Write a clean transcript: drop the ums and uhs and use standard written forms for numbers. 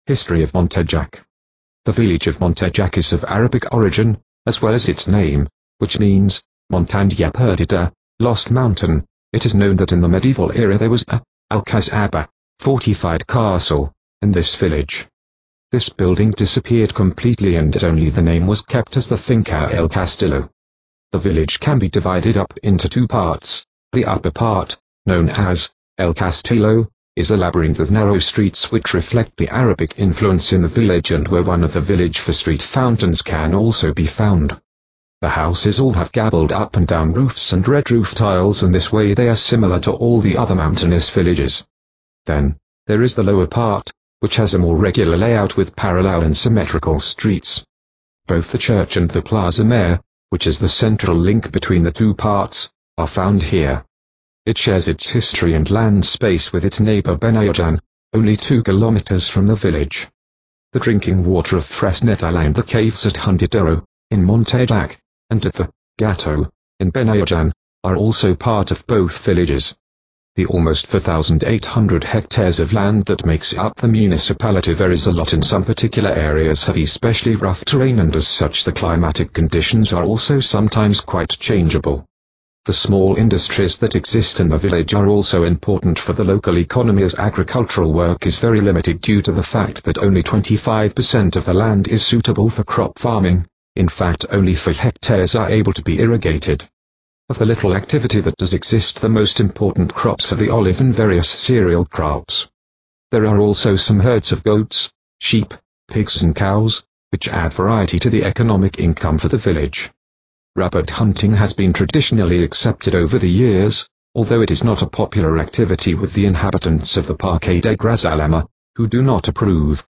History of Montejak. The village of Montejak is of Arabic origin, as well as its name, which means, Montagna Perdita, Lost Mountain. It is known that in the medieval era there was a Alcazaba, fortified castle, in this village. This building disappeared completely and only the name was kept as the Finca El Castillo. The village can be divided up into two parts. The upper part, known as El Castillo, is a labyrinth of narrow streets which reflect the Arabic influence in the village and where one of the village for street fountains can also be found. The houses all have gabbled up and down roofs and red roof tiles, and this way they are similar to all the other mountainous villages. Then, there is the lower part, which has a more regular layout with parallel and symmetrical streets. Both the church and the Plaza Mayor, which is the central link between the two parts, are found here. It shares its history and land space with its neighbor Benayojan, only 2 kilometers from the village. The drinking water of Fresneta and the caves at Hundidero, in Montejak, and at the Gato, in Benayojan, are also part of both villages. The almost 4,800 hectares of land that makes up the municipality varies a lot. In some particular areas have especially rough terrain, and as such the climatic conditions are also sometimes quite changeable. The small industries that exist in the village are also important for the local economy, as agricultural work is very limited due to the fact that only 25% of the land is suitable for crop farming. In fact, only 4 hectares are able to be irrigated. Of the little activity that does exist, the most important crops are the olive and various cereal crops. There are also some herds of goats, sheep, pigs and cows, which add variety to the economic income for the village. Rabbit hunting has been traditionally accepted over the years, although it is not a popular activity with the inhabitants of the Parque de Grazalema, who do not approve.